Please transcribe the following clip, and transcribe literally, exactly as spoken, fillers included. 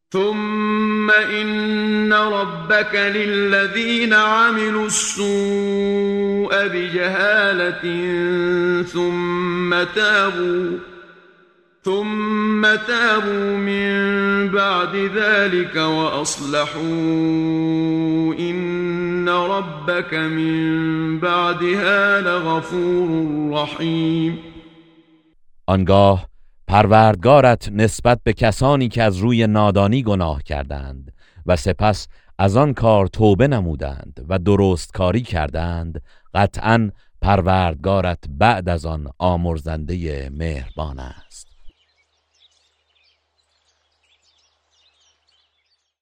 ثم إن ربك للذين عملوا السوء بجهالة ثم تابوا ثم تابوا من بعد ذلك وأصلحوا إن ربك من بعدها لغفور رحیم. آنگاه پروردگارت نسبت به کسانی که از روی نادانی گناه کردند و سپس از آن کار توبه نمودند و درست کاری کردند، قطعاً پروردگارت بعد از آن آمرزنده مهربان است.